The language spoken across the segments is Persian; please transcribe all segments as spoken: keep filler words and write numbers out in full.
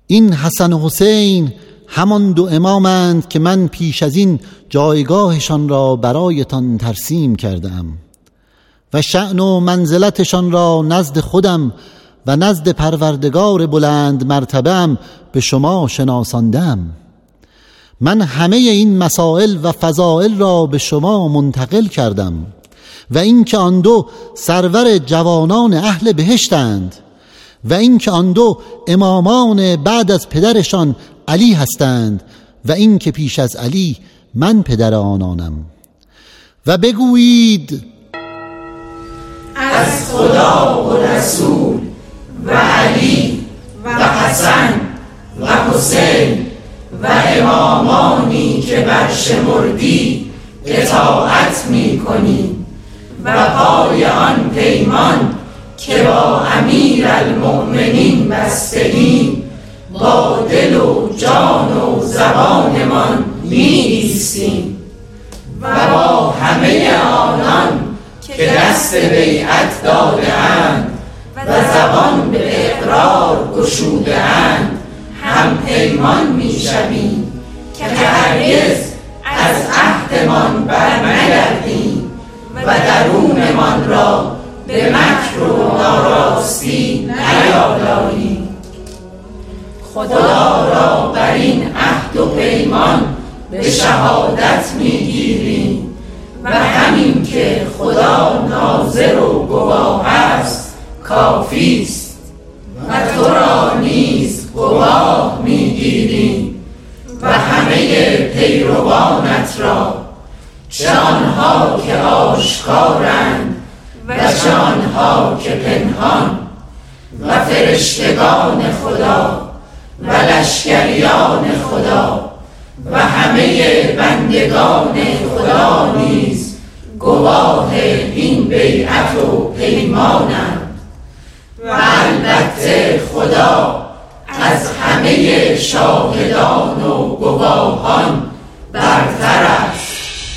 این حسن و حسین همان دو امامند که من پیش از این جایگاهشان را برایتان ترسیم کردم و شأن و منزلتشان را نزد خودم و نزد پروردگار بلند مرتبه‌ام به شما شناساندم. من همه این مسائل و فضائل را به شما منتقل کردم و اینکه آن دو سرور جوانان اهل بهشتند و اینکه آن دو امامان بعد از پدرشان علی هستند و اینکه پیش از علی من پدر آنانم. و بگویید از خدا و رسول و علی و حسن و حسین و امامانی که برشمردی اطاعت می کنی و پای آن پیمان که با امیر المؤمنین بستگیم با دل و جان و زبانمان می ایستیم و با همه آنان که دست بیعت داده اند و زبان به اقرار گشوده اند هم پیمان می شویم که هرگز از عهدمان برنگردیم و درونمان را به مکر و ناراستی نیالاییم. خدا را بر این عهد و پیمان به شهادت میگیریم و همین که خدا ناظر و گواه است کافی است و تو را نیز گواه میگیریم و همه پیروانت را، چه آنها که آشکارند و چه آنها که پنهان، و فرشتگان خدا و لشکریان خدا و همه بندگان خدا نیز گواه این بیعت و پیمانند و البته خدا از همه شاهدان و گواهان برتر است.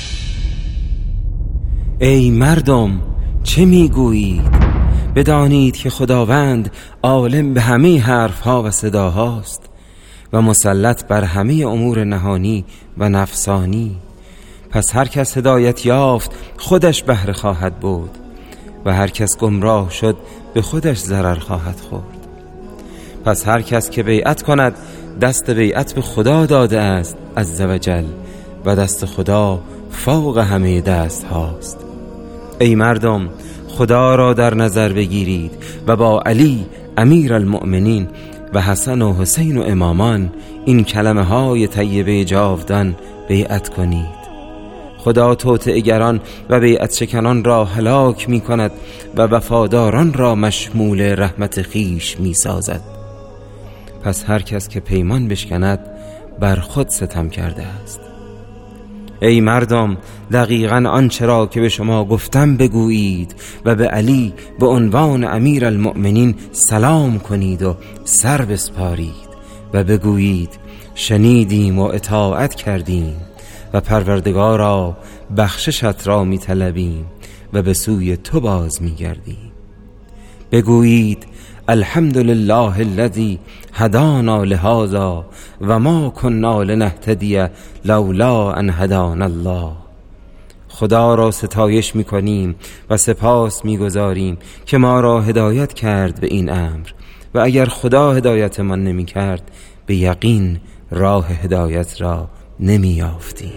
ای مردم چه میگویید؟ بدانید که خداوند عالم به همه حرفها و صداهاست و مسلط بر همه امور نهانی و نفسانی. پس هر کس هدایت یافت خودش بهره خواهد بود و هر کس گمراه شد به خودش ضرر خواهد خورد. پس هر کس که بیعت کند دست بیعت به خدا داده است عزوجل و دست خدا فوق همه دست هاست. ای مردم خدا را در نظر بگیرید و با علی امیر المؤمنین و حسن و حسین و امامان این کلمه های طیبه جاودان بیعت کنید. خدا توطئه‌گران و بیعت شکنان را هلاک می کند و وفاداران را مشمول رحمت خیش می سازد. پس هر کس که پیمان بشکند بر خود ستم کرده است. ای مردم دقیقاً آنچه را که به شما گفتم بگویید و به علی به عنوان امیر المؤمنین سلام کنید و سر بسپارید و بگویید شنیدیم و اطاعت کردیم و پروردگارا بخششت را می طلبیم و به سوی تو باز می گردیم. بگویید الحمد لله الذی هدانا لهذا و ما كنا لنهتدی لولا ان هدانا الله. خدا را ستایش می کنیم و سپاس می گذاریم که ما را هدایت کرد به این امر و اگر خدا هدایت من نمی کرد به یقین راه هدایت را نمی یافتیم.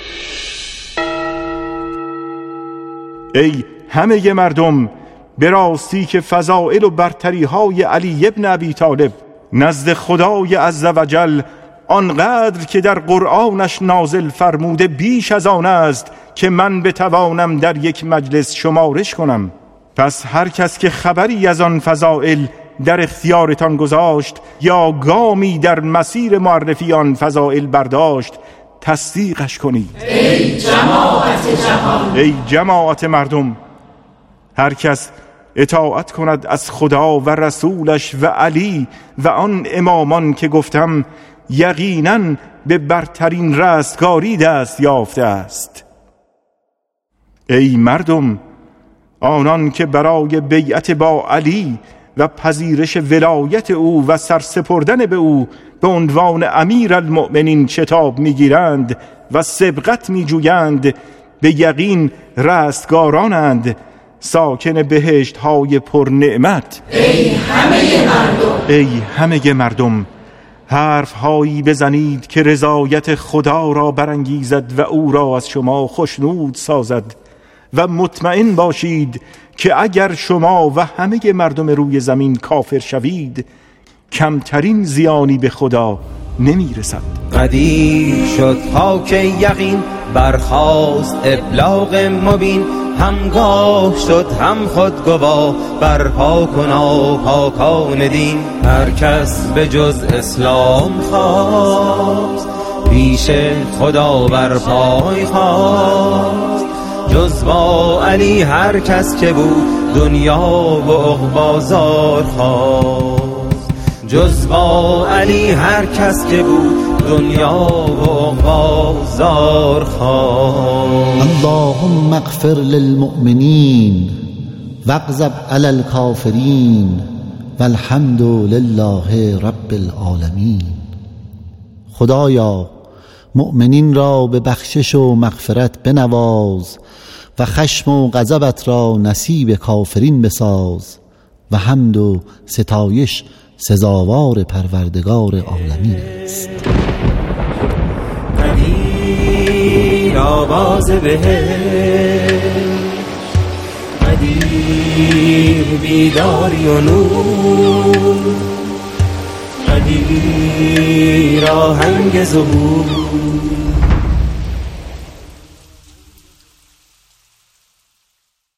ای همه مردم، به راستی که فضائل و برتری های علی ابن ابی طالب نزد خدای عزوجل آنقدر که در قرآنش نازل فرموده بیش از آن است که من بتوانم در یک مجلس شمارش کنم. پس هر کس که خبری از آن فضائل در اختیارتان گذاشت یا گامی در مسیر معرفی آن فضائل برداشت تصدیقش کنید. ای جماعت جهان، ای جماعت مردم، هر کس اطاعت کند از خدا و رسولش و علی و آن امامان که گفتم یقیناً به برترین رستگاری دست یافته است. ای مردم، آنان که برای بیعت با علی و پذیرش ولایت او و سرسپردن به او به عنوان امیر المؤمنین شتاب میگیرند و سبقت میجویند، به یقین رستگارانند، ساکن بهشت های پر نعمت. ای همه مردم ای همه مردم حرف هایی بزنید که رضایت خدا را برانگیزد و او را از شما خوشنود سازد و مطمئن باشید که اگر شما و همه مردم روی زمین کافر شوید کمترین زیانی به خدا نمی رسد. قدیر شد خاک یقین، برخاست ابلاغ مبین، همگاه شد هم خود گواه، برپا کنا پاکان دین. هر کس به جز اسلام خواست، پیش خدا برپای خواست. جز با علی هر کس که بود، دنیا و عقبی زار خواست. جز با علی هر کس که بود، دنیا و عقبی زار خواست. اللهم اغفر للمؤمنین واغضب علی الکافرین والحمد لله رب العالمین. خدایا مؤمنین را به بخشش و مغفرت بنواز و خشم و غضبت را نصیب کافرین بساز و حمد و ستایش سزاوار پروردگار عالمین است. قدیر آواز بهشت، قدیر بیداری و نور، قدیر آهنگ ظهور.